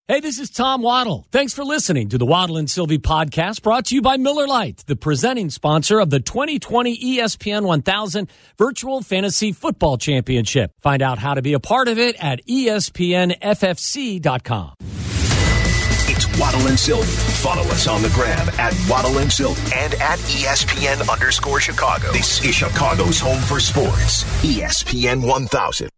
Hey, this is Tom Waddle. Thanks for listening to the Waddle and Sylvie podcast, brought to you by Miller Lite, the presenting sponsor of the 2020 ESPN 1000 Virtual Fantasy Football Championship. Find out how to be a part of it at espnffc.com. It's Waddle and Sylvie. Follow us on the gram at Waddle and Sylvie and at ESPN_Chicago. This is Chicago's home for sports. ESPN 1000.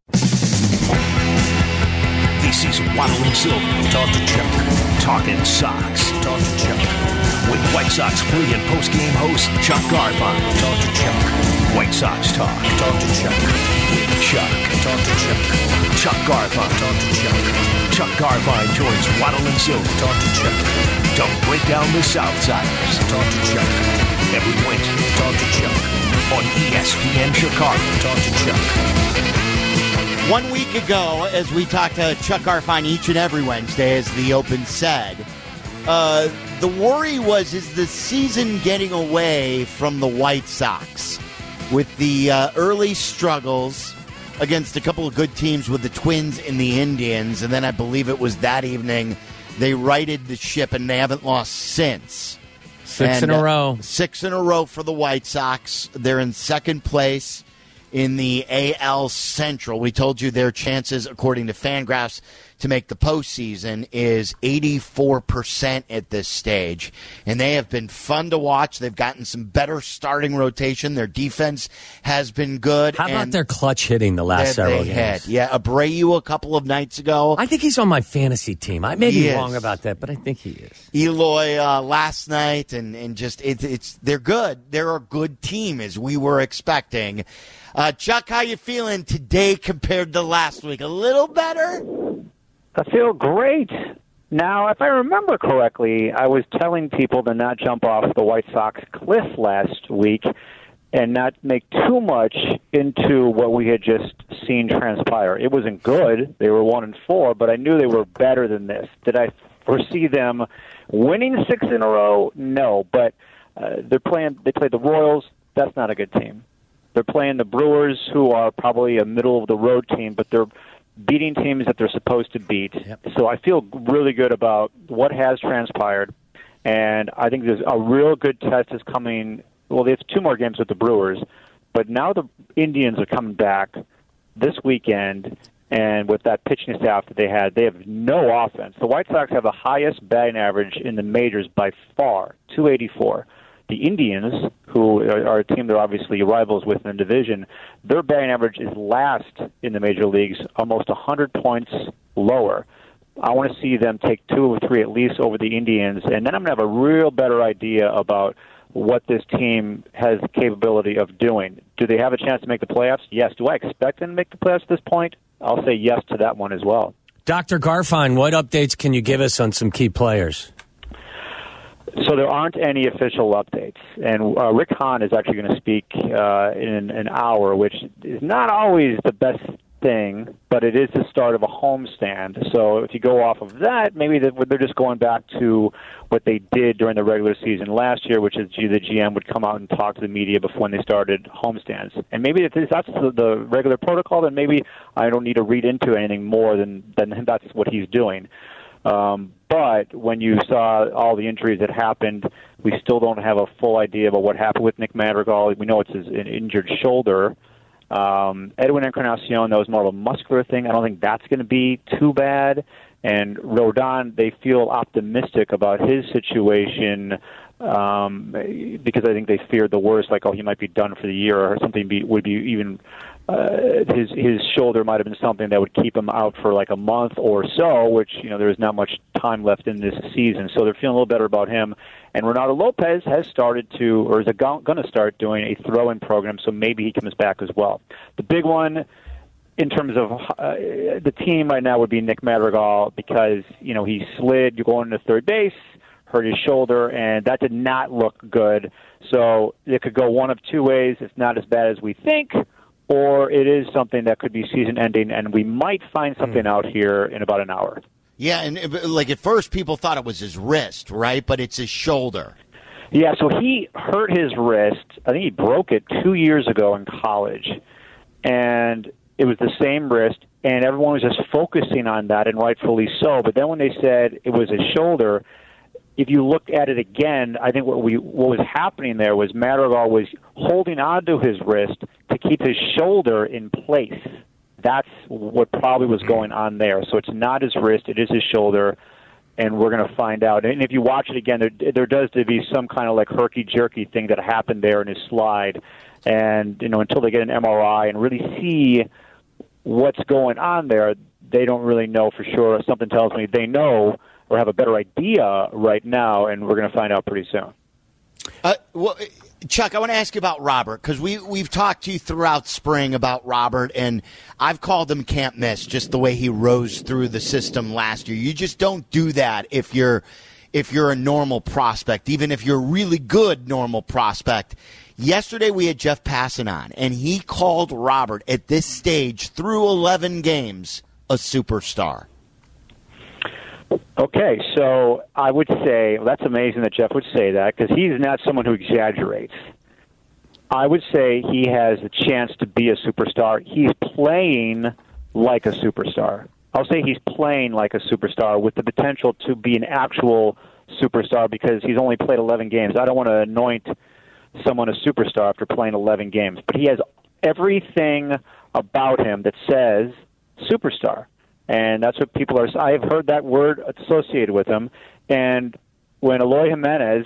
This is Waddle and Sylvie. Talk to Chuck. Talking Sox. Talk to Chuck. With White Sox pre- and post-game host Chuck Garfien. Talk to Chuck. White Sox talk. Talk to Chuck. With Chuck. Talk to Chuck. Chuck Garfien. Talk to Chuck. Chuck Garfien joins Waddle and Sylvie. Talk to Chuck. Don't break down the Southsiders. Talk to Chuck. Every Wednesday. Talk to Chuck. On ESPN Chicago. Talk to Chuck. 1 week ago, as we talked to Chuck Garfien each and every Wednesday, as the Open said, the worry was, is the season getting away from the White Sox? With the early struggles against a couple of good teams with the Twins and the Indians, and then I believe it was that evening they righted the ship and they haven't lost since. Six in a row. 6 in a row for the White Sox. They're in second place in the AL Central. We told you their chances, according to Fangraphs, to make the postseason is 84% at this stage. And they have been fun to watch. They've gotten some better starting rotation. Their defense has been good. How about their clutch hitting the last several games? Yeah, Abreu a couple of nights ago. I think he's on my fantasy team. I may be wrong about that, but I think he is. Eloy last night, and just they're good. They're a good team, as we were expecting. Chuck, how you feeling today compared to last week? A little better? I feel great. Now, if I remember correctly, I was telling people to not jump off the White Sox cliff last week and not make too much into what we had just seen transpire. It wasn't good. They were 1-4, but I knew they were better than this. Did I foresee them winning 6 in a row? No, but they played the Royals. That's not a good team. They're playing the Brewers, who are probably a middle-of-the-road team, but they're beating teams that they're supposed to beat. Yep. So I feel really good about what has transpired, and I think there's a real good test is coming. Well, they have 2 more games with the Brewers, but now the Indians are coming back this weekend, and with that pitching staff that they had, they have no offense. The White Sox have the highest batting average in the majors by far, 284. The Indians, who are a team they're obviously rivals with in the division, their batting average is last in the major leagues, almost 100 points lower. I want to see them take 2 or 3 at least over the Indians, and then I'm going to have a real better idea about what this team has the capability of doing. Do they have a chance to make the playoffs? Yes. Do I expect them to make the playoffs at this point? I'll say yes to that one as well. Dr. Garfien, what updates can you give us on some key players? So there aren't any official updates, and Rick Hahn is actually going to speak in an hour, which is not always the best thing, but it is the start of a homestand. So if you go off of that, maybe they're just going back to what they did during the regular season last year, which is the GM would come out and talk to the media before when they started homestands. And maybe if that's the regular protocol, then maybe I don't need to read into anything more than that's what he's doing. But when you saw all the injuries that happened, we still don't have a full idea about what happened with Nick Madrigal. We know it's an injured shoulder. Edwin Encarnacion, that was more of a muscular thing. I don't think that's going to be too bad. And Rodon, they feel optimistic about his situation because I think they feared the worst, like, he might be done for the year or something would be even his shoulder might have been something that would keep him out for like a month or so, which, there is not much time left in this season. So they're feeling a little better about him. And Ronaldo Lopez has started to, or is going to start doing a throw-in program, so maybe he comes back as well. The big one in terms of the team right now would be Nick Madrigal because, he slid going to third base, hurt his shoulder, and that did not look good. So it could go one of 2 ways. It's not as bad as we think, or it is something that could be season-ending, and we might find something out here in about an hour. Yeah, and at first people thought it was his wrist, right? But it's his shoulder. Yeah, so he hurt his wrist. I think he broke it 2 years ago in college. And it was the same wrist, and everyone was just focusing on that, and rightfully so. But then when they said it was his shoulder, if you look at it again, I think what was happening there was Madrigal was holding onto his wrist to keep his shoulder in place. That's what probably was going on there. So it's not his wrist, it is his shoulder, and we're going to find out. And if you watch it again, there does to be some kind of like herky-jerky thing that happened there in his slide. And, until they get an MRI and really see what's going on there, they don't really know for sure. Something tells me they know or have a better idea right now, and we're going to find out pretty soon. Well, Chuck, I want to ask you about Robert, because we've talked to you throughout spring about Robert, and I've called him can't miss, just the way he rose through the system last year. You just don't do that if you're a normal prospect, even if you're a really good normal prospect. Yesterday we had Jeff Passan on, and he called Robert at this stage through 11 games a superstar. Okay, so I would say, that's amazing that Jeff would say that, because he's not someone who exaggerates. I would say he has a chance to be a superstar. He's playing like a superstar. I'll say he's playing like a superstar with the potential to be an actual superstar because he's only played 11 games. I don't want to anoint someone a superstar after playing 11 games, but he has everything about him that says superstar. And that's what people are. I have heard that word associated with him. And when Eloy Jimenez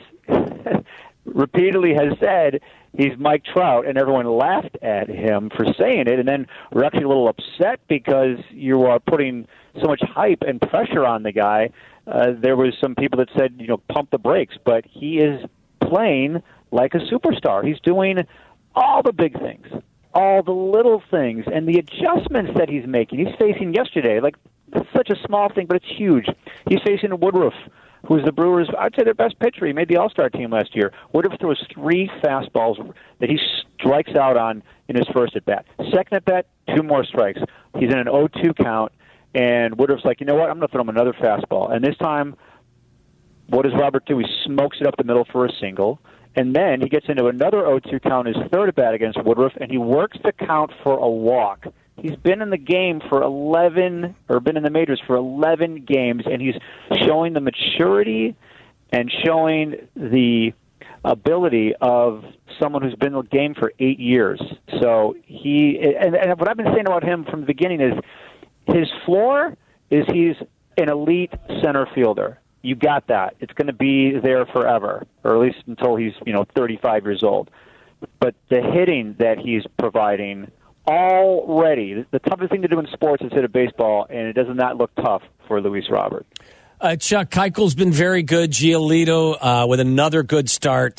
repeatedly has said he's Mike Trout, and everyone laughed at him for saying it, and then we're actually a little upset because you are putting so much hype and pressure on the guy. There was some people that said, pump the brakes, but he is playing like a superstar. He's doing all the big things, all the little things, and the adjustments that he's making. He's facing yesterday, like such a small thing, but it's huge. He's facing Woodruff, who's the Brewers', I'd say their best pitcher. He made the All-Star team last year. Woodruff throws 3 fastballs that he strikes out on in his first at-bat. Second at-bat, 2 more strikes. He's in an 0-2 count, and Woodruff's like, you know what, I'm going to throw him another fastball. And this time, what does Robert do? He smokes it up the middle for a single. And then he gets into another 0-2 count, his third at bat against Woodruff, and he works the count for a walk. He's been in the game for 11, or been in the majors for 11 games, and he's showing the maturity and showing the ability of someone who's been in the game for 8 years. So and what I've been saying about him from the beginning is his floor is he's an elite center fielder. You got that. It's going to be there forever, or at least until he's 35 years old. But the hitting that he's providing already, the toughest thing to do in sports is hit a baseball, and it does not look tough for Luis Robert. Chuck, Keuchel's been very good. Giolito with another good start.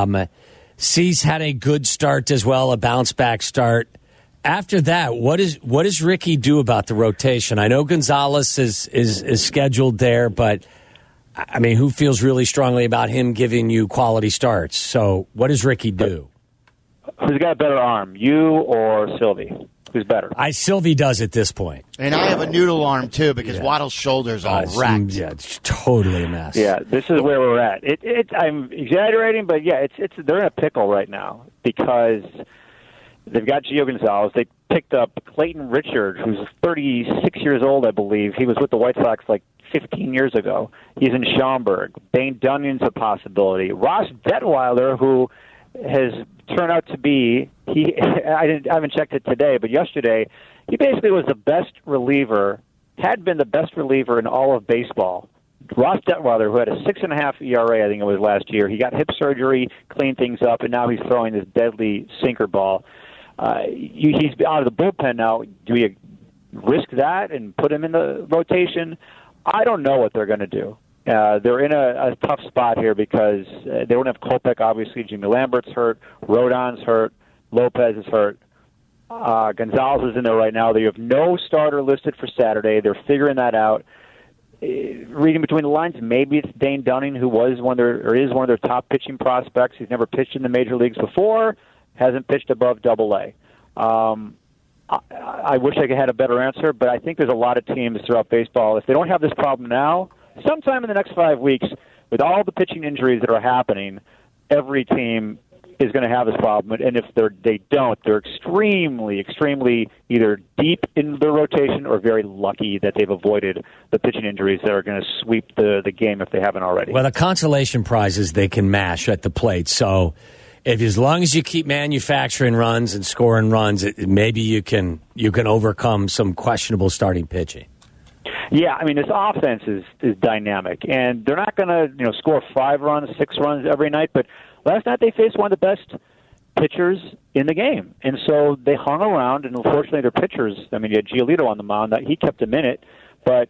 Cease had a good start as well, a bounce-back start. After that, what does Ricky do about the rotation? I know Gonzalez is scheduled there, but I mean, who feels really strongly about him giving you quality starts? So what does Ricky do? Who's got a better arm, you or Sylvie? Who's better? Sylvie does at this point. And I have a noodle arm, too, because Waddle's shoulder's all wrecked. Yeah, it's totally a mess. Yeah, this is where we're at. I'm exaggerating, but yeah, they're in a pickle right now because they've got Gio Gonzalez. They picked up Clayton Richard, who's 36 years old, I believe. He was with the White Sox like 15 years ago. He's in Schaumburg. Dane Dunning's a possibility. Ross Detweiler, who has turned out to be, I haven't checked it today, but yesterday, he basically was the best reliever, had been the best reliever in all of baseball. Ross Detweiler, who had a 6.5 ERA, I think it was last year, he got hip surgery, cleaned things up, and now he's throwing this deadly sinker ball. He's out of the bullpen now. Do you risk that and put him in the rotation? I don't know what they're going to do. They're in a tough spot here because they don't have Kopech, obviously. Jimmy Lambert's hurt. Rodon's hurt. Lopez is hurt. Gonzalez is in there right now. They have no starter listed for Saturday. They're figuring that out. Reading between the lines, maybe it's Dane Dunning, who is one of their top pitching prospects. He's never pitched in the major leagues before, hasn't pitched above Double-A. I wish I had a better answer, but I think there's a lot of teams throughout baseball. If they don't have this problem now, sometime in the next 5 weeks, with all the pitching injuries that are happening, every team is going to have this problem. And if they don't, they're extremely either deep in the rotation or very lucky that they've avoided the pitching injuries that are going to sweep the game if they haven't already. Well, the consolation prize is they can mash at the plate. So as long as you keep manufacturing runs and scoring runs, maybe you can overcome some questionable starting pitching. Yeah, I mean, this offense is dynamic, and they're not going to score 5 runs, 6 runs every night, but last night they faced one of the best pitchers in the game, and so they hung around. And unfortunately, their pitchers. I mean, you had Giolito on the mound; that he kept them in it. But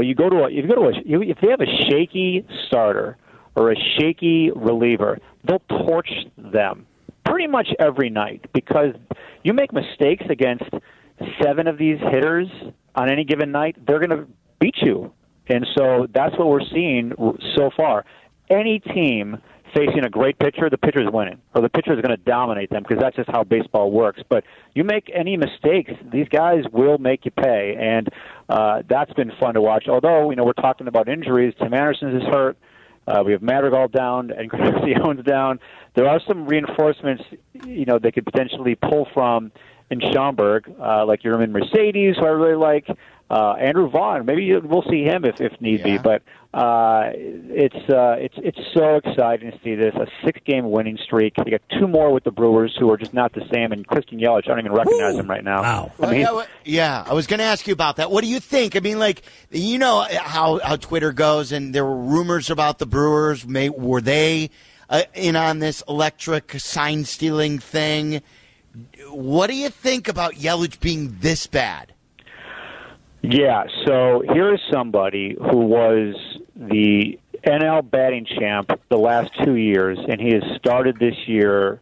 if they have a shaky starter or a shaky reliever, they'll torch them pretty much every night because you make mistakes against 7 of these hitters on any given night, they're going to beat you. And so that's what we're seeing so far. Any team facing a great pitcher, the pitcher's winning, or the pitcher is going to dominate them because that's just how baseball works. But you make any mistakes, these guys will make you pay, and that's been fun to watch. Although, we're talking about injuries. Tim Anderson is hurt. We have Madrigal down and Gracion's down. There are some reinforcements, they could potentially pull from in Schaumburg, like Yermin Mercedes, who I really like. Andrew Vaughn, maybe we'll see him if need be. But it's so exciting to see this, a 6-game winning streak. You got 2 more with the Brewers, who are just not the same. And Christian Yelich, I don't even recognize him right now. Wow. I was going to ask you about that. What do you think? I mean, how Twitter goes, and there were rumors about the Brewers. Were they in on this electric sign-stealing thing? What do you think about Yelich being this bad? Yeah, so here's somebody who was the NL batting champ the last 2 years, and he has started this year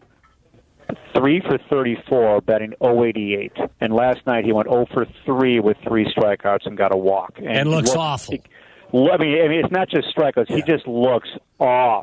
3 for 34, batting .088. And last night he went 0 for 3 with 3 strikeouts and got a walk. And looks awful. I mean, it's not just strikeouts. Yeah. He just looks off.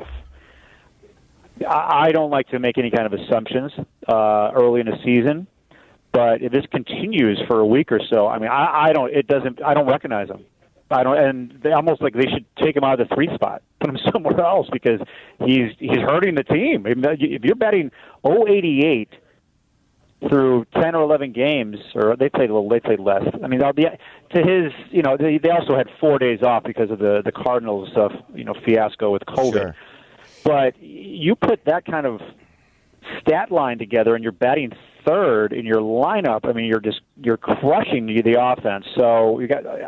I don't like to make any kind of assumptions early in the season, but if this continues for a week or so, I mean, I don't recognize him. And they almost like they should take him out of the 3 spot, put him somewhere else because he's hurting the team. If you're batting .088 through 10 or 11 games, or they played less. I mean, to his, they also had 4 days off because of the Cardinals fiasco with COVID. Sure. But you put that kind of stat line together, and you're batting 3rd in your lineup. I mean, you're crushing the offense. So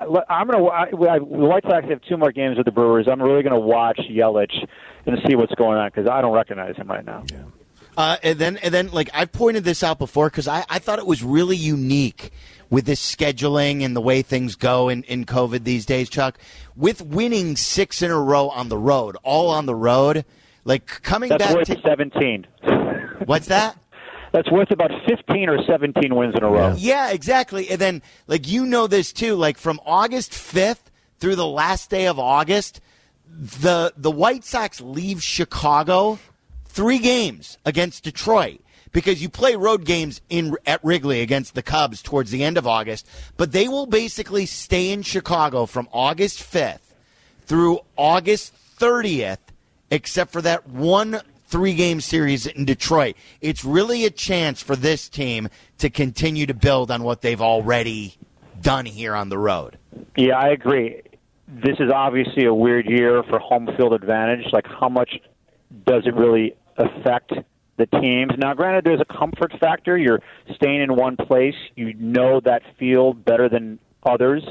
the White Sox have 2 more games with the Brewers. I'm really going to watch Yelich and see what's going on because I don't recognize him right now. Yeah. And then, like I've pointed this out before because I thought it was really unique with this scheduling and the way things go in COVID these days, Chuck. With winning 6 in a row on the road, all on the road. Like coming That's back worth to 17. What's that? That's worth about 15 or 17 wins in a row. Yeah, exactly. And then, this too. Like from August 5th through the last day of August, the White Sox leave Chicago 3 games against Detroit because you play road games at Wrigley against the Cubs towards the end of August. But they will basically stay in Chicago from August 5th through August 30th. Except for that 1 3-game series in Detroit. It's really a chance for this team to continue to build on what they've already done here on the road. Yeah, I agree. This is obviously a weird year for home field advantage. Like, how much does it really affect the teams? Now, granted, there's a comfort factor. You're staying in one place. You know that field better than others.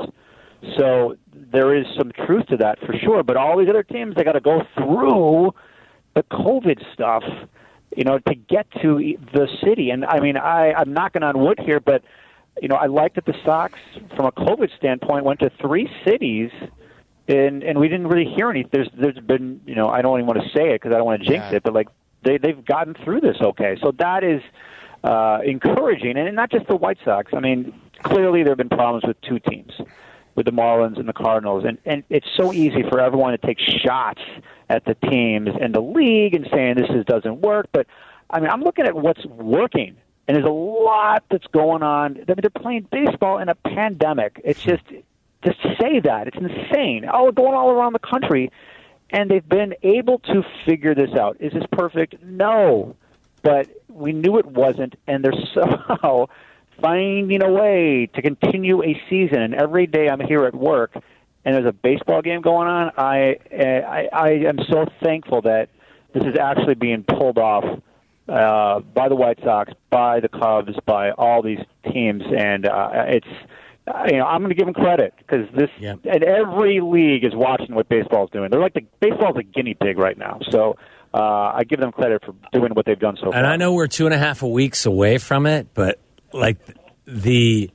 So there is some truth to that for sure. But all these other teams, they got to go through the COVID stuff, to get to the city. And I mean, I'm knocking on wood here, but I like that the Sox, from a COVID standpoint, went to 3 cities, and we didn't really hear any. There's been, I don't even want to say it because I don't want to jinx it, but like they've gotten through this okay. So that is encouraging, and not just the White Sox. I mean, clearly there have been problems with 2 teams. With the Marlins and the Cardinals. And it's so easy for everyone to take shots at the teams and the league and saying this doesn't work. But, I mean, I'm looking at what's working, and there's a lot that's going on. I mean, they're playing baseball in a pandemic. It's just say that. It's insane. Going all around the country, and they've been able to figure this out. Is this perfect? No. but we knew it wasn't, and they're somehow finding a way to continue a season. And every day I'm here at work, and there's a baseball game going on. I am so thankful that this is actually being pulled off by the White Sox, by the Cubs, by all these teams, and it's. I'm going to give them credit because and every league is watching what baseball's doing. They're like baseball's a guinea pig right now. So I give them credit for doing what they've done so far. And I know we're 2.5 weeks away from it, but like the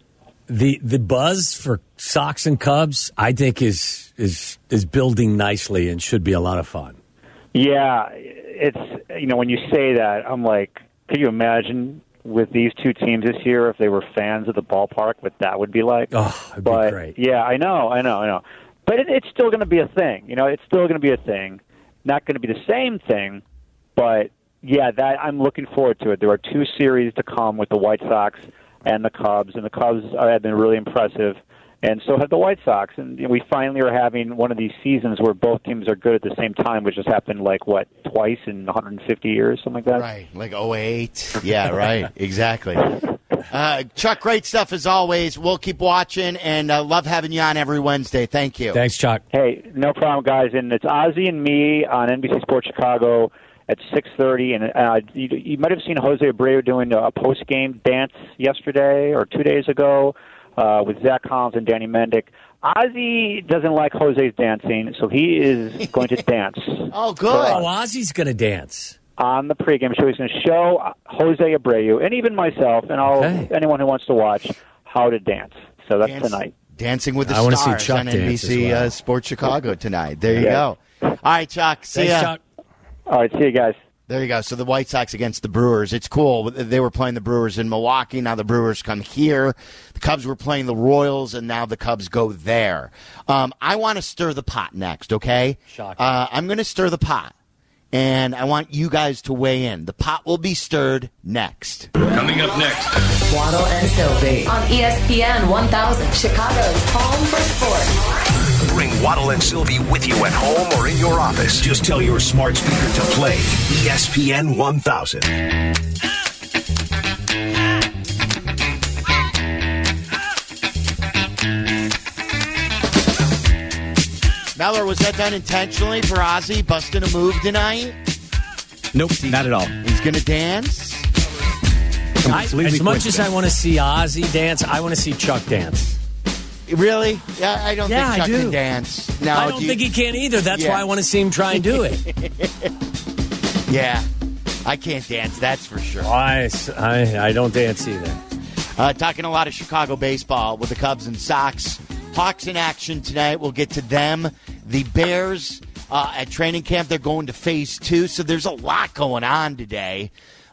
buzz for Sox and Cubs, I think is building nicely and should be a lot of fun. Yeah, it's when you say that, I'm like, can you imagine with these two teams this year if they were fans of the ballpark, what that would be like? Oh, it'd be great. Yeah, I know. But it's still going to be a thing. It's still going to be a thing. Not going to be the same thing, but yeah, that I'm looking forward to it. There are 2 series to come with the White Sox and the Cubs have been really impressive, and so have the White Sox. And we finally are having one of these seasons where both teams are good at the same time, which has happened twice in 150 years, something like that. Right, like 08. Yeah, right, exactly. Chuck, great stuff as always. We'll keep watching, and love having you on every Wednesday. Thank you. Thanks, Chuck. Hey, no problem, guys. And it's Ozzy and me on NBC Sports Chicago at 6:30, and you might have seen Jose Abreu doing a post-game dance yesterday or 2 days ago with Zach Collins and Danny Mendick. Ozzy doesn't like Jose's dancing, so he is going to dance. Oh, good. Ozzy's going to dance. On the pregame show, he's going to show Jose Abreu, and even myself, and anyone who wants to watch, how to dance. So that's tonight. Dancing with the Stars see Chuck on NBC Sports Chicago tonight. There you go. All right, Chuck. See ya. Chuck. All right, see you guys. There you go. So the White Sox against the Brewers. It's cool. They were playing the Brewers in Milwaukee. Now the Brewers come here. The Cubs were playing the Royals, and now the Cubs go there. I want to stir the pot next, okay? Shocking. I'm going to stir the pot, and I want you guys to weigh in. The pot will be stirred next. Coming up next. Waddle and Sylvie on ESPN 1000, Chicago's home for sports. Bring Waddle and Sylvie with you at home or in your office. Just tell your smart speaker to play ESPN 1000. Mellor, was that done intentionally for Ozzy busting a move tonight? Nope, not at all. He's going to dance? As much as I want to see Ozzy dance, I want to see Chuck dance. Really? Yeah, I don't think Chuck I do. can dance. Now, I don't think he can either. That's why I want to see him try and do it. Yeah, I can't dance, that's for sure. I don't dance either. Talking a lot of Chicago baseball with the Cubs and Sox. Hawks in action tonight. We'll get to them. The Bears at training camp, they're going to phase 2, so there's a lot going on today.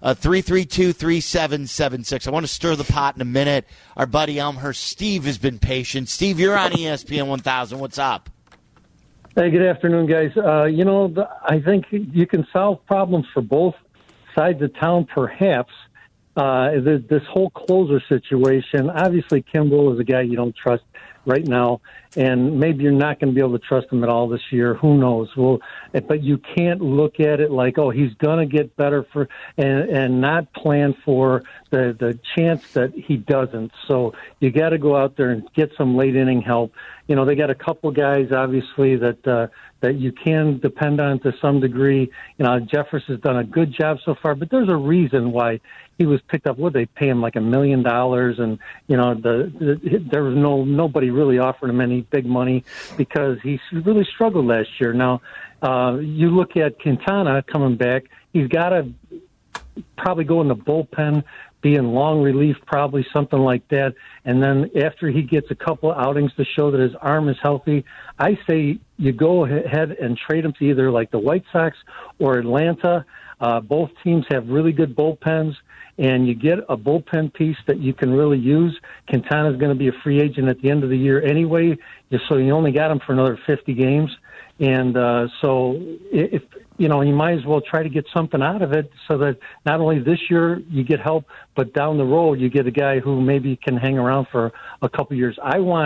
332-3776. I want to stir the pot in a minute. Our buddy Elmhurst, Steve, has been patient. Steve, you're on ESPN 1000. What's up? Hey, good afternoon, guys. I think you can solve problems for both sides of town, perhaps. This whole closer situation, obviously Kimbrel is a guy you don't trust right now, and maybe you're not going to be able to trust him at all this year. Who knows? Well, but you can't look at it like, oh, he's going to get better and not plan for the chance that he doesn't. So you got to go out there and get some late inning help. They got a couple guys, obviously, that you can depend on to some degree. Jeffress has done a good job so far, but there's a reason why he was picked up. What, they pay him like $1 million, and there was nobody really offering him any big money because he really struggled last year. Now you look at Quintana coming back; he's got to probably go in the bullpen, be in long relief, probably something like that. And then after he gets a couple outings to show that his arm is healthy, I say you go ahead and trade him to either like the White Sox or Atlanta. Both teams have really good bullpens, and you get a bullpen piece that you can really use. Quintana's going to be a free agent at the end of the year anyway, so you only got him for another 50 games. And so if you might as well try to get something out of it so that not only this year you get help, but down the road you get a guy who maybe can hang around for a couple years. I want,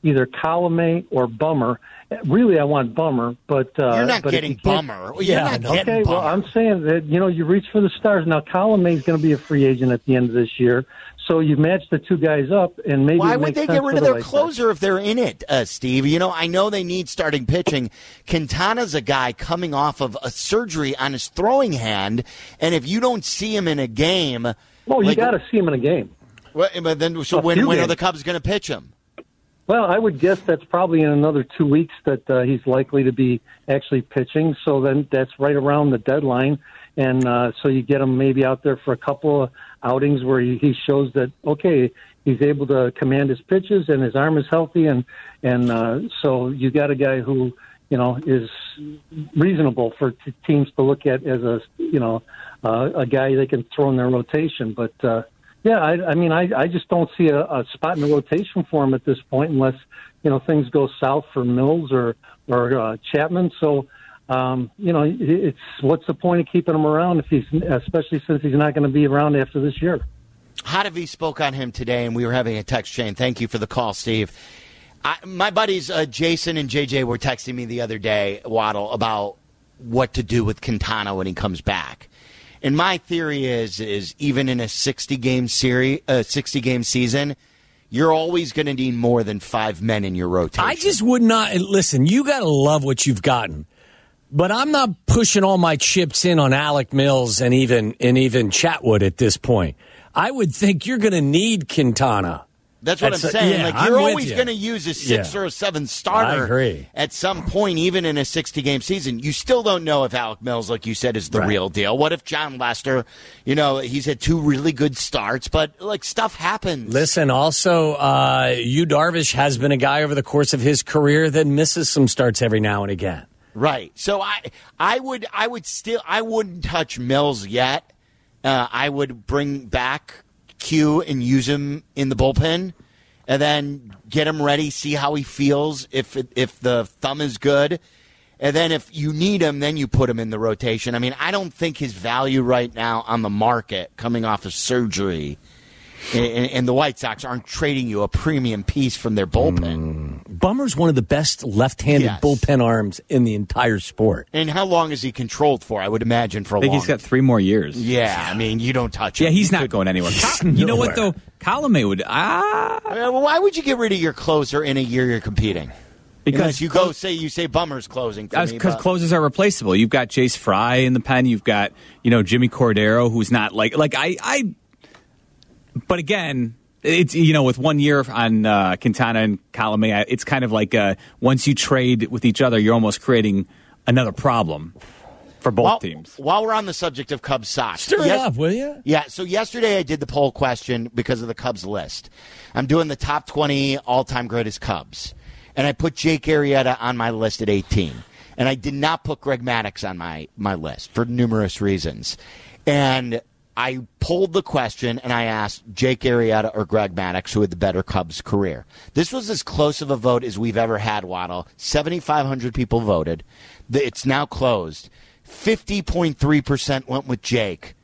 either Colomé or Bummer. Really, I want Bummer, but you're not but getting Bummer. Okay, well, I'm saying that you reach for the stars. Now, Colomé is going to be a free agent at the end of this year, so you match the two guys up, and maybe why would they get rid of their closer if they're in it, Steve? I know they need starting pitching. Quintana's a guy coming off of a surgery on his throwing hand, and if you don't see him in a game, well, you got to see him in a game. Well, but then, so when are the Cubs going to pitch him? Well, I would guess that's probably in another 2 weeks that he's likely to be actually pitching. So then that's right around the deadline. And so you get him maybe out there for a couple of outings where he shows that, okay, he's able to command his pitches and his arm is healthy. And so you got a guy who, is reasonable for teams to look at as a guy they can throw in their rotation. But, yeah, I just don't see a spot in the rotation for him at this point unless, things go south for Mills or Chapman. So, it's what's the point of keeping him around especially since he's not going to be around after this year. Hadavi spoke on him today, and we were having a text chain. Thank you for the call, Steve. My buddies Jason and JJ were texting me the other day, Waddle, about what to do with Quintana when he comes back. And my theory is even in a 60-game season, you're always going to need more than 5 men in your rotation. I just would not listen. You got to love what you've gotten, but I'm not pushing all my chips in on Alec Mills and even Chatwood at this point. I would think you're going to need Quintana. That's what I'm saying. You're always going to use a 6 or a 7 starter at some point, even in a 60-game season. You still don't know if Alec Mills, like you said, is the real deal. What if John Lester, he's had 2 really good starts, but stuff happens. Listen, also, Yu Darvish has been a guy over the course of his career that misses some starts every now and again. Right. So I wouldn't touch Mills yet. I would bring back Q and use him in the bullpen, and then get him ready, see how he feels, if the thumb is good, and then if you need him, then you put him in the rotation. I mean, I don't think his value right now on the market coming off of surgery, and the White Sox aren't trading you a premium piece from their bullpen. Bummer's one of the best left-handed bullpen arms in the entire sport. And how long is he controlled for? I would imagine for a long. I think he's got 3 more years. Yeah, I mean, you don't touch him. Yeah, he's not going anywhere. You know what, though? Colomé would... Well, why would you get rid of your closer in a year you're competing? Because you say Bummer's closing for me. Because closers are replaceable. You've got Jace Fry in the pen. You've got, Jimmy Cordero, who's not But again, it's with 1 year on Quintana and Colomé, it's kind of like once you trade with each other, you're almost creating another problem for both teams. While we're on the subject of Cubs Sox, stir it up, will you? Yeah. So yesterday I did the poll question because of the Cubs list. I'm doing the top 20 all-time greatest Cubs, and I put Jake Arrieta on my list at 18, and I did not put Greg Maddux on my list for numerous reasons, and I polled the question, and I asked Jake Arrieta or Greg Maddux who had the better Cubs career. This was as close of a vote as we've ever had, Waddle. 7,500 people voted. It's now closed. 50.3% went with Jake.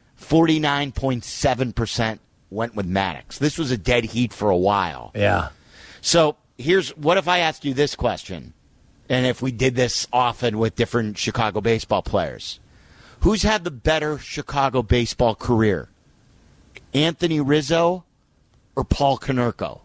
49.7% went with Maddux. This was a dead heat for a while. Yeah. So what if I asked you this question, and if we did this often with different Chicago baseball players? Who's had the better Chicago baseball career? Anthony Rizzo or Paul Konerko?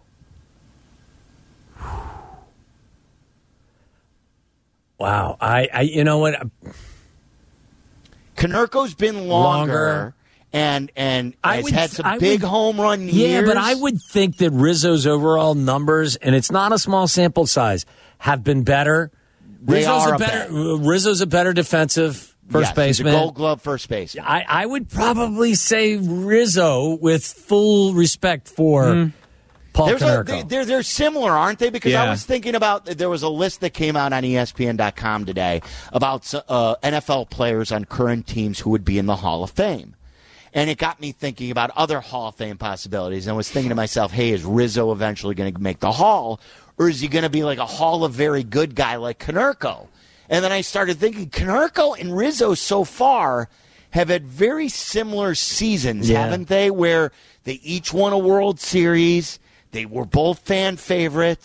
Wow. I you know what? Konerko's been longer. And has had some big home run years. Yeah, but I would think that Rizzo's overall numbers, and it's not a small sample size, have been better. Rizzo's a better defensive first baseman. He's a Gold Glove first baseman. I would probably say Rizzo with full respect for Paul Konerko. They're similar, aren't they? Because I was thinking about, there was a list that came out on ESPN.com today about NFL players on current teams who would be in the Hall of Fame. And it got me thinking about other Hall of Fame possibilities. And I was thinking to myself, hey, is Rizzo eventually going to make the Hall? Or is he going to be like a Hall of Very Good guy like Konerko? And then I started thinking, Konerko and Rizzo so far have had very similar seasons, haven't they? Where they each won a World Series. They were both fan favorites.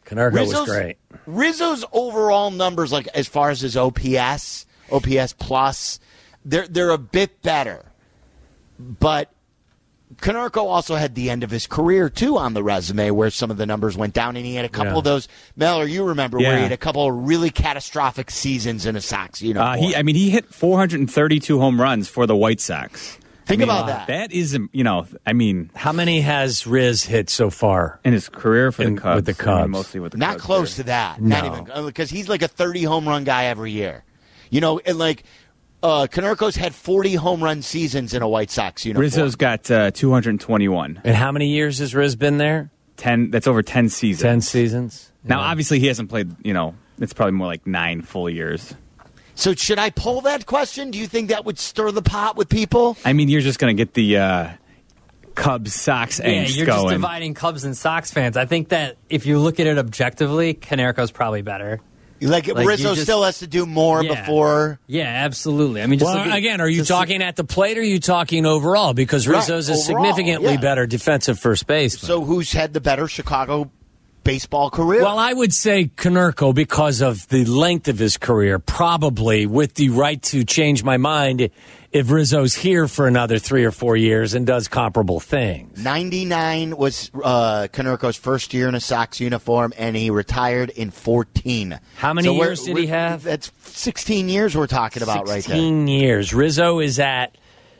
Konerko was great. Rizzo's overall numbers, like as far as his OPS plus, they're a bit better. But Konerko also had the end of his career, too, on the resume where some of the numbers went down, and he had a couple of those. Miller, you remember where he had a couple of really catastrophic seasons in a Sox uniform. He hit 432 home runs for the White Sox. Think about that. That is, how many has Riz hit so far in his career for the Cubs? With the Cubs, mostly with the Not Cubs. close to that. No. Not even, because he's like a 30 home run guy every year. And like Konerko's had 40 home run seasons in a White Sox uniform. Rizzo's got 221. And how many years has Riz been there? 10. That's over 10 seasons. 10 seasons. Now, obviously, he hasn't played. It's probably more like 9 full years. So should I pull that question? Do you think that would stir the pot with people? I mean, you're just going to get the Cubs Sox angst you're going. just dividing Cubs and Sox fans. I think that if you look at it objectively, Konerko's probably better. Like Rizzo still has to do more before. Yeah, absolutely. I mean, again, are you talking at the plate or are you talking overall? Because Rizzo's a significantly better defensive first baseman. So who's had the better Chicago baseball career? Well, I would say Konerko because of the length of his career, probably with the right to change my mind if Rizzo's here for another 3 or 4 years and does comparable things. 99 was Konerko's first year in a Sox uniform, and he retired in 14. How many years did he have? That's 16 years we're talking about right there. 16 years. Rizzo is at...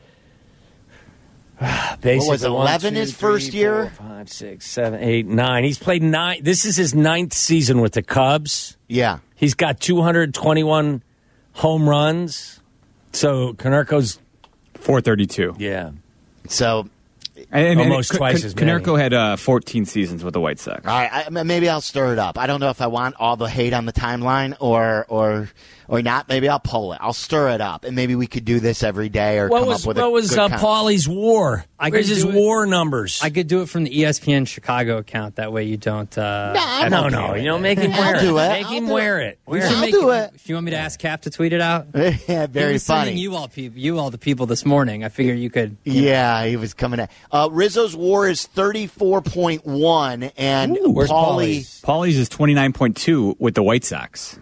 Basically, what was 11 his first year? 4, 5, 6, 7, 8, 9. He's played 9. This is his 9th season with the Cubs. Yeah. He's got 221 home runs. So Konerko's 432. Yeah. So and almost twice as many. Konerko had 14 seasons with the White Sox. All right, maybe I'll stir it up. I don't know if I want all the hate on the timeline or not. Maybe I'll pull it. I'll stir it up, and maybe we could do this every day or come up with what was Paulie's WAR? Where's his WAR numbers? I could do it from the ESPN Chicago account. That way you don't. No. Make him wear it. Make him wear it. I'll do it. You want me to ask Cap to tweet it out? Yeah, very funny. You all the people this morning. I figure you could. Yeah, he was coming at. Rizzo's WAR is 34.1, and where's Paulie's? Paulie's is 29.2 with the White Sox.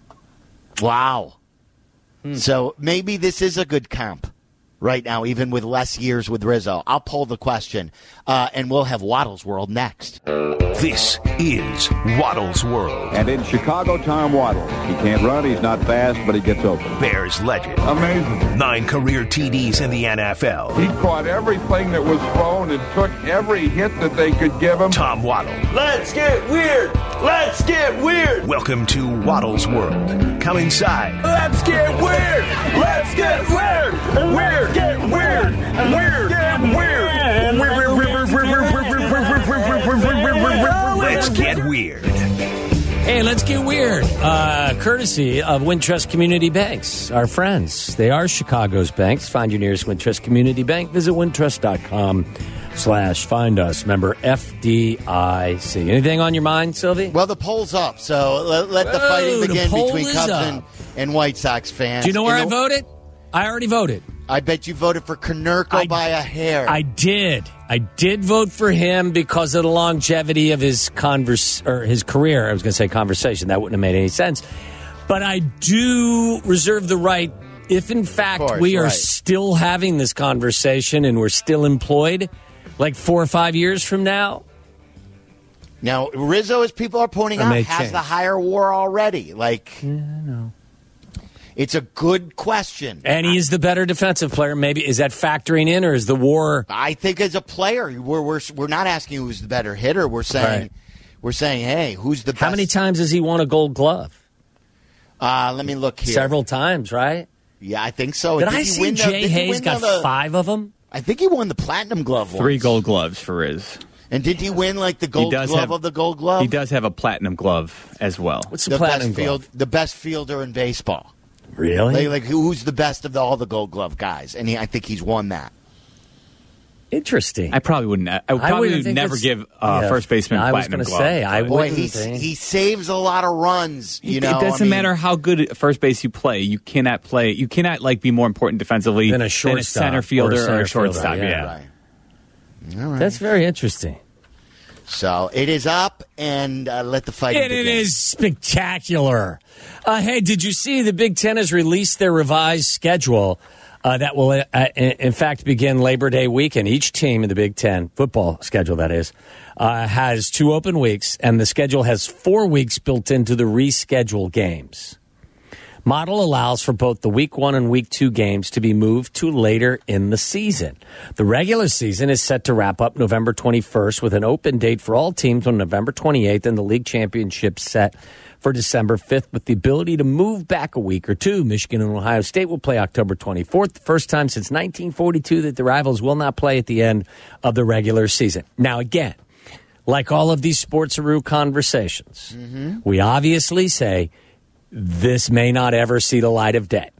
Wow. So maybe this is a good comp right now, even with less years with Rizzo. I'll pull the question, and we'll have Waddle's World next. This is Waddle's World. And in Chicago, Tom Waddle. He can't run, he's not fast, but he gets open. Bears legend. Amazing. 9 career TDs in the NFL. He caught everything that was thrown and took every hit that they could give him. Tom Waddle. Let's get weird. Let's get weird. Welcome to Waddle's World. Come inside. Let's get weird. Let's get weird. Weird. Get weird. Weird. Get weird. Let's get weird. Hey, let's get weird. Courtesy of Wintrust Community Banks, our friends. They are Chicago's banks. Find your nearest Wintrust Community Bank. Visit wintrust.com/find us. Member FDIC. Anything on your mind, Sylvie? Well, the poll's up, so let the fighting begin between Cubs and White Sox fans. Do you know where I voted? I already voted. I bet you voted for Konerko by a hair. I did. I did vote for him because of the longevity of his career. I was going to say conversation. That wouldn't have made any sense. But I do reserve the right, if in fact we are still having this conversation and we're still employed, like 4 or 5 years from now. Now, Rizzo, as people are pointing out, has the higher WAR already. I know. It's a good question. And he's the better defensive player. Maybe is that factoring in, or is the WAR? I think as a player, we're not asking who's the better hitter. We're saying, hey, who's the best? How many times has he won a Gold Glove? Let me look here. Several times, right? Yeah, I think so. Did I see Jay Hayes got 5 of them? I think he won the Platinum Glove. 3 Gold Gloves for Riz. And did he win the Gold Glove of the Gold Glove? He does have a Platinum Glove as well. What's the Platinum Glove? The best fielder in baseball. Really? Who's the best of all the Gold Glove guys? And I think he's won that. Interesting. I probably wouldn't. I would probably never give first baseman Platinum Glove. I was going to say, he saves a lot of runs. It doesn't matter how good at first base you play. You cannot play. You cannot be more important defensively than a shortstop, center fielder or a shortstop. Yeah. Right. All right. That's very interesting. So it is up, and let the fight begin. It is spectacular. Hey, did you see the Big Ten has released their revised schedule that will, in fact, begin Labor Day weekend? Each team in the Big Ten, football schedule that is, has 2 open weeks, and the schedule has 4 weeks built into the rescheduled games. Model allows for both the Week 1 and Week 2 games to be moved to later in the season. The regular season is set to wrap up November 21st with an open date for all teams on November 28th and the league championship set for December 5th with the ability to move back a week or two. Michigan and Ohio State will play October 24th, the first time since 1942 that the rivals will not play at the end of the regular season. Now, again, like all of these Sportsaroo conversations, we obviously say, this may not ever see the light of day.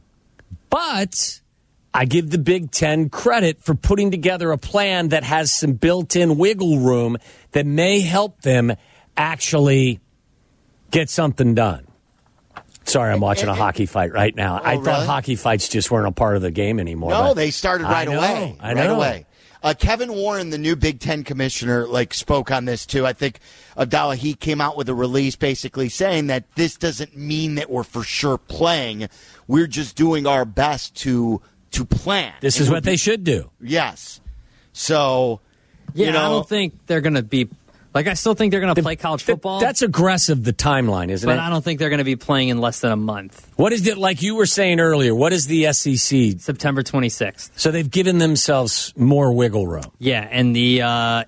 But I give the Big Ten credit for putting together a plan that has some built-in wiggle room that may help them actually get something done. Sorry, I'm watching a hockey fight right now. I thought hockey fights just weren't a part of the game anymore. No, they started right away. Right away. Kevin Warren, the new Big Ten commissioner, spoke on this too. I think Abdallah, he came out with a release basically saying that this doesn't mean that we're for sure playing. We're just doing our best to plan. This is what they should do. Yes. So, I don't think they're going to be. I still think they're going to play college football. That's aggressive, the timeline, isn't it? But I don't think they're going to be playing in less than a month. What is it, like you were saying earlier, what is the SEC? September 26th. So they've given themselves more wiggle room. Yeah, and the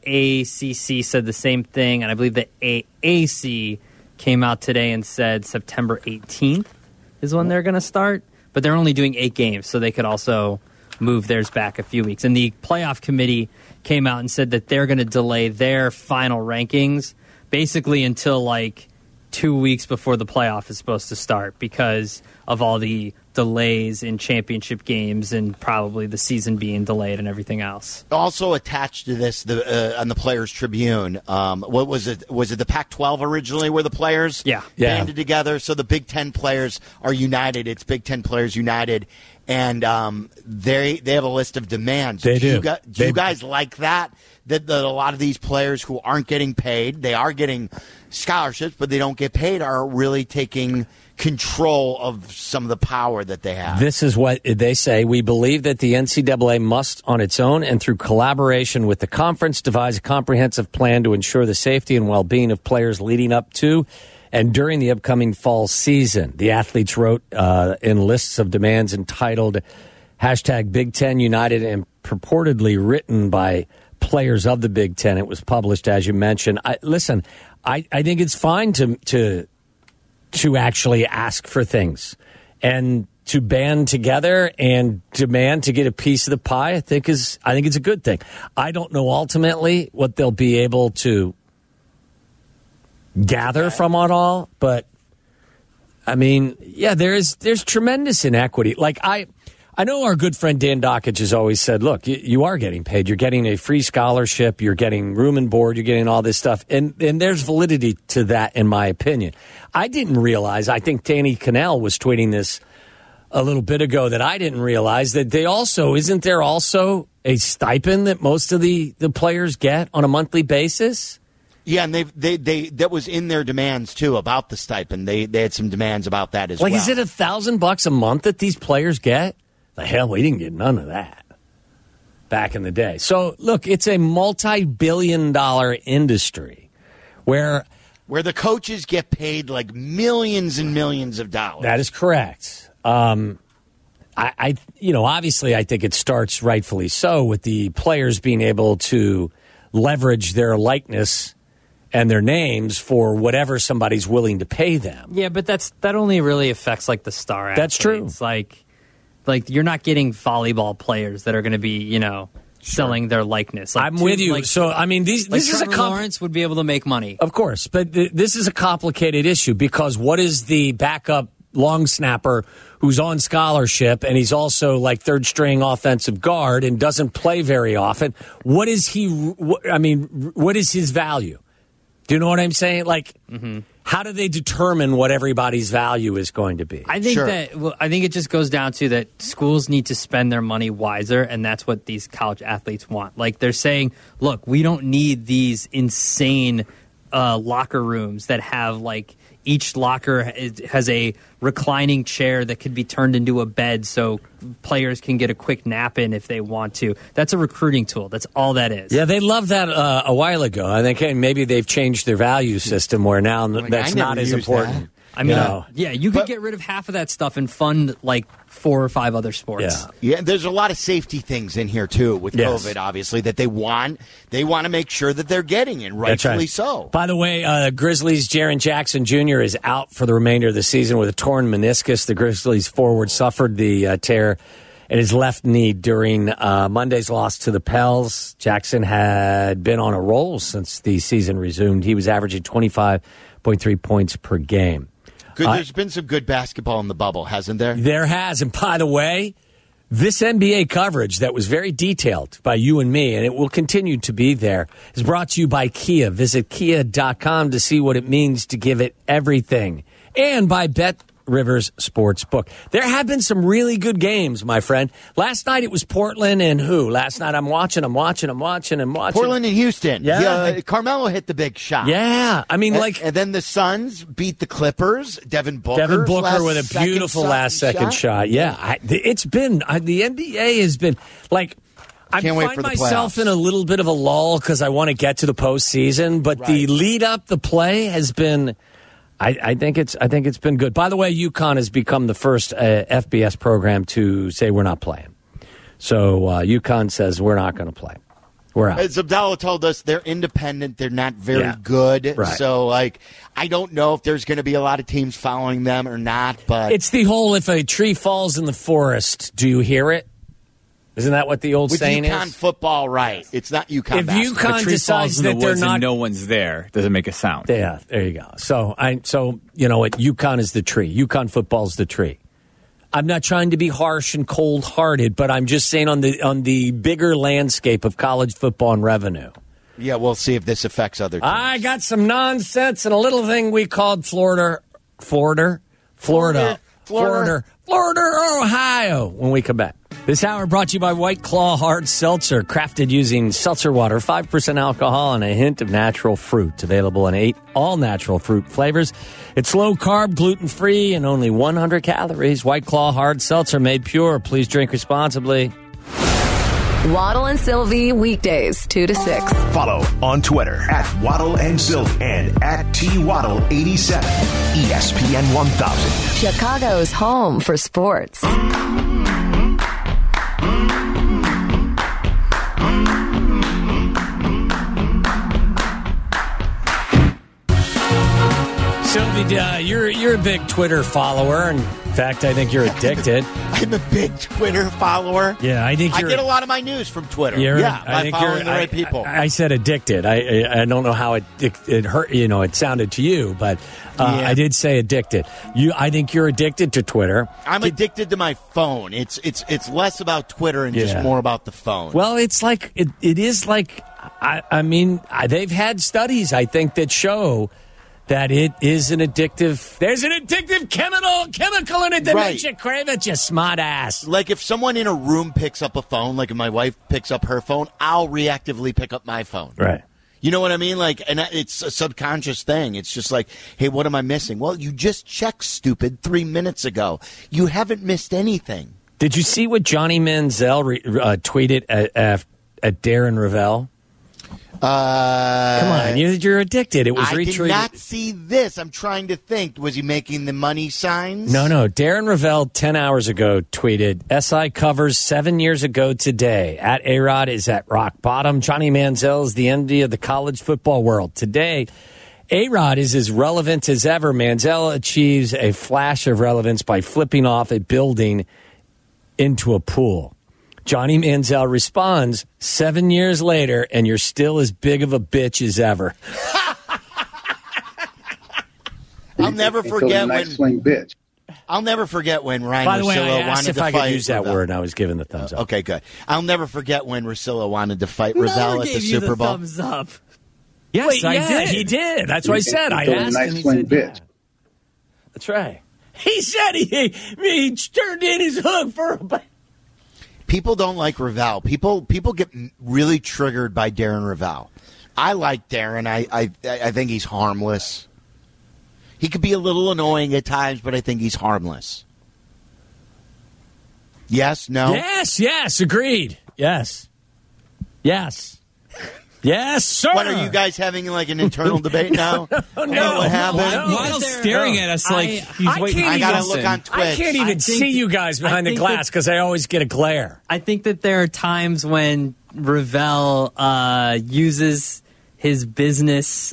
ACC said the same thing, and I believe the AAC came out today and said September 18th is when they're going to start. But they're only doing 8 games, so they could also move theirs back a few weeks. And the playoff committee came out and said that they're going to delay their final rankings basically until 2 weeks before the playoff is supposed to start because of all the delays in championship games and probably the season being delayed and everything else. Also attached to this, on the Players Tribune, what was it? Was it the Pac-12 originally where the players banded together? So the Big Ten players are united. It's Big Ten Players United. And they have a list of demands. They do. Do you guys like that? That a lot of these players who aren't getting paid, they are getting scholarships, but they don't get paid, are really taking control of some of the power that they have. This is what they say. We believe that the NCAA must, on its own and through collaboration with the conference, devise a comprehensive plan to ensure the safety and well-being of players leading up to and during the upcoming fall season. The athletes wrote in lists of demands entitled #Big Ten United and purportedly written by players of the Big Ten. It was published, as you mentioned. I think it's fine to actually ask for things and to band together and demand to get a piece of the pie. I think it's a good thing. I don't know ultimately what they'll be able to gather from it all, but I mean, there's tremendous inequity. I know our good friend Dan Dockage has always said, look, you are getting paid. You're getting a free scholarship. You're getting room and board. You're getting all this stuff. And there's validity to that, in my opinion. I didn't realize, I think Danny Cannell was tweeting this a little bit ago, that I didn't realize that isn't there also a stipend that most of the players get on a monthly basis? Yeah, and they that was in their demands too about the stipend. They had some demands about that as well. Is it $1,000 a month that these players get? The hell, we didn't get none of that back in the day. So look, it's a multi-billion-dollar industry where the coaches get paid millions and millions of dollars. That is correct. Obviously, I think it starts rightfully so with the players being able to leverage their likeness and their names for whatever somebody's willing to pay them. Yeah, but that only really affects the star athletes. That's true. You're not getting volleyball players that are going to be, selling their likeness. I'm with you. This is Lawrence would be able to make money. Of course, but this is a complicated issue because what is the backup long snapper who's on scholarship and he's also third string offensive guard and doesn't play very often? What is what is his value? Do you know what I'm saying? how do they determine what everybody's value is going to be? I think I think it just goes down to that schools need to spend their money wiser, and that's what these college athletes want. Like they're saying, look, we don't need these insane locker rooms that have like each locker has a reclining chair that could be turned into a bed so players can get a quick nap in if they want to. That's a recruiting tool. That's all that is. Yeah, they loved that a while ago. I think maybe they've changed their value system where now that's not as important. That. I mean, you could get rid of half of that stuff and fund like 4 or 5 other sports. Yeah, there's a lot of safety things in here too with COVID, obviously, that they want. They want to make sure that they're getting, and rightfully so. By the way, Grizzlies' Jaren Jackson Jr. is out for the remainder of the season with a torn meniscus. The Grizzlies forward suffered the tear in his left knee during Monday's loss to the Pels. Jackson had been on a roll since the season resumed. He was averaging 25.3 points per game. There's been some good basketball in the bubble, hasn't there? There has. And by the way, this NBA coverage that was very detailed by you and me, and it will continue to be there, is brought to you by Kia. Visit Kia.com to see what it means to give it everything. And by Bet Rivers Sportsbook. There have been some really good games, my friend. Last night it was Portland and who? Last night I'm watching. Portland and Houston. Yeah. Carmelo hit the big shot. Yeah. I mean, and then the Suns beat the Clippers. Devin Booker with a beautiful last-second shot. Yeah. It's been, the NBA has been, like, I find myself in a little bit of a lull because I want to get to the postseason, but the lead up, the play has been... I think it's been good. By the way, UConn has become the first FBS program to say we're not playing. So UConn says we're not going to play. We're out. As Abdallah told us, they're independent. They're not very good. Right. So, I don't know if there's going to be a lot of teams following them or not. But it's the whole: if a tree falls in the forest, do you hear it? Isn't that what the old saying is? With UConn football, right. It's not UConn if basketball. UConn decides that they're not... and no one's there, doesn't make a sound. Yeah, there you go. So you know what? UConn is the tree. UConn football's the tree. I'm not trying to be harsh and cold-hearted, but I'm just saying on the bigger landscape of college football and revenue. Yeah, we'll see if this affects other teams. I got some nonsense and a little thing we called Florida, Ohio, when we come back. This hour brought to you by White Claw Hard Seltzer, crafted using seltzer water, 5% alcohol, and a hint of natural fruit. Available in 8 all-natural fruit flavors. It's low-carb, gluten-free, and only 100 calories. White Claw Hard Seltzer, made pure. Please drink responsibly. Waddle and Sylvie, weekdays, 2 to 6. Follow on Twitter at Waddle and Sylvie and at TWaddle87. ESPN 1000. Chicago's home for sports. Sylvie, you're a big Twitter follower. In fact, I think you're addicted. I'm a big Twitter follower. Yeah, I think I get a lot of my news from Twitter. I following the right people. I said addicted. I don't know how it hurt. It sounded to you, but I did say addicted. I think you're addicted to Twitter. I'm addicted to my phone. It's less about Twitter and just more about the phone. Well, it's like it is like. I mean, they've had studies, I think, that show that it is an addictive. There's an addictive chemical in it that makes you crave it, you smart ass. Like if someone in a room picks up a phone, like if my wife picks up her phone, I'll reactively pick up my phone. Right. You know what I mean? Like, and it's a subconscious thing. It's just like, hey, what am I missing? Well, you just checked, stupid, 3 minutes ago. You haven't missed anything. Did you see what Johnny Manziel tweeted at Darren Ravel? Come on, you're addicted. It was retweeted. I did not see this. I'm trying to think. Was he making the money signs? No. Darren Ravel 10 hours ago tweeted, SI covers 7 years ago today. At A-Rod is at rock bottom. Johnny Manziel is the envy of the college football world. Today, A-Rod is as relevant as ever. Manziel achieves a flash of relevance by flipping off a building into a pool. Johnny Manziel responds 7 years later, and you're still as big of a bitch as ever. I'll never forget when. Swing bitch. I'll never forget when Ryan By the way, Russillo I asked wanted if to I fight could use that Ravel. word, and I was given the thumbs up. Okay, good. I'll never forget when Russillo wanted to fight Ravel at the Super Bowl. Thumbs up. Yes, Wait, I yeah, did. he did. That's what I said. I asked nice him. He swing said, bit. yeah. That's right. He said he turned in his hook for a... People don't like Ravel. People get really triggered by Darren Ravel. I like Darren. I think he's harmless. He could be a little annoying at times, but I think he's harmless. Yes? No? Yes, agreed. Yes. Yes, sir. What, are you guys having like an internal debate now? No. What happened? Waddle's staring at us like he's waiting. I gotta look on Twitch. I can't even see you guys behind the glass because I always get a glare. I think that there are times when Ravel uses his business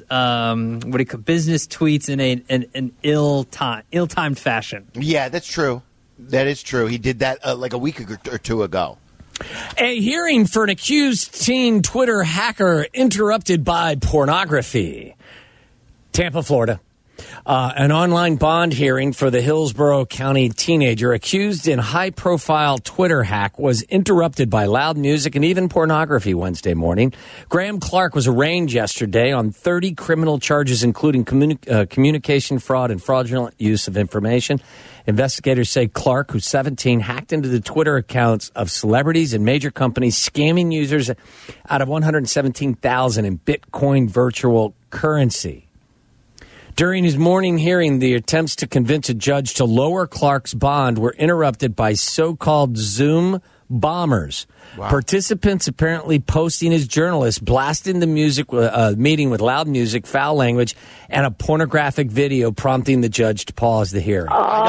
business tweets in an ill-timed fashion. Yeah, that's true. That is true. He did that like a week or two ago. A hearing for an accused teen Twitter hacker interrupted by pornography. Tampa, Florida. An online bond hearing for the Hillsborough County teenager accused in high-profile Twitter hack was interrupted by loud music and even pornography Wednesday morning. Graham Clark was arraigned yesterday on 30 criminal charges, including communication fraud and fraudulent use of information. Investigators say Clark, who's 17, hacked into the Twitter accounts of celebrities and major companies, scamming users out of $117,000 in Bitcoin virtual currency. During his morning hearing, the attempts to convince a judge to lower Clark's bond were interrupted by so-called Zoom bombers. Wow. Participants apparently posting as journalists, blasting the meeting with loud music, foul language, and a pornographic video prompting the judge to pause the hearing.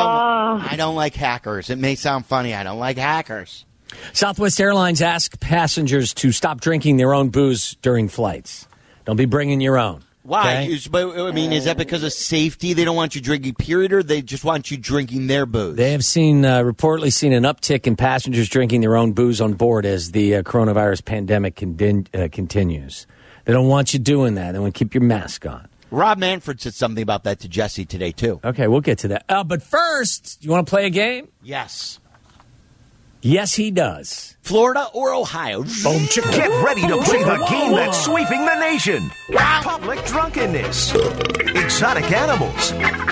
I don't like hackers. It may sound funny. I don't like hackers. Southwest Airlines asked passengers to stop drinking their own booze during flights. Don't be bringing your own. Why? Okay? I mean, is that because of safety? They don't want you drinking, period, or they just want you drinking their booze? They have reportedly seen an uptick in passengers drinking their own booze on board as the coronavirus pandemic continues. They don't want you doing that. They want to keep your mask on. Rob Manfred said something about that to Jesse today, too. Okay, we'll get to that. But first, you want to play a game? Yes. Yes, he does. Florida or Ohio? Boom, chicka. Get ready to play the game that's sweeping the nation. Public drunkenness. Exotic animals.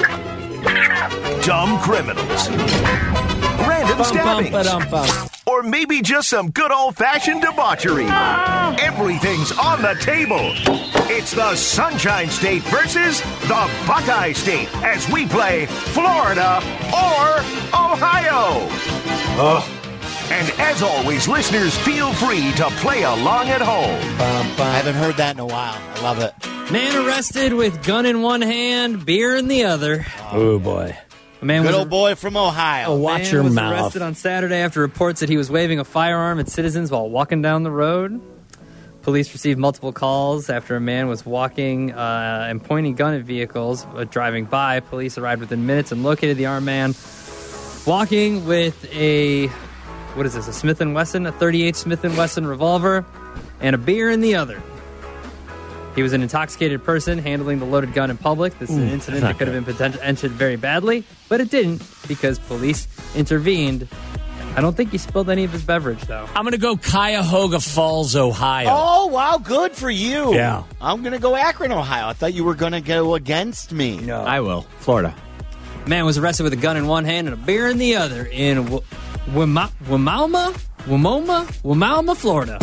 Dumb criminals. Random stabbings. Or maybe just some good old-fashioned debauchery. Everything's on the table. It's the Sunshine State versus the Buckeye State as we play Florida or Ohio. And as always, listeners, feel free to play along at home. I haven't heard that in a while. I love it. Man arrested with gun in one hand, beer in the other. Oh, boy. A man Good old boy from Ohio. Watch your was mouth. arrested on Saturday after reports that he was waving a firearm at citizens while walking down the road. Police received multiple calls after a man was walking and pointing gun at vehicles driving by. Police arrived within minutes and located the armed man walking with a Smith & Wesson, a .38 Smith & Wesson revolver, and a beer in the other. He was an intoxicated person handling the loaded gun in public. This is an incident that could have been ended very badly, but it didn't because police intervened. I don't think he spilled any of his beverage, though. I'm going to go Cuyahoga Falls, Ohio. Oh, wow, good for you. Yeah. I'm going to go Akron, Ohio. I thought you were going to go against me. No. I will. Florida. Man was arrested with a gun in one hand and a beer in the other in Wimoma, Florida.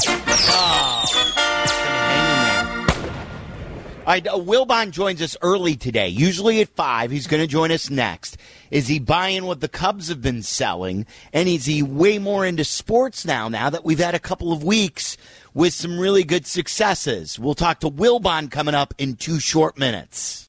All right, Wilbon joins us early today, usually at 5. He's going to join us next. Is he buying what the Cubs have been selling? And is he way more into sports now that we've had a couple of weeks with some really good successes? We'll talk to Wilbon coming up in 2 short minutes.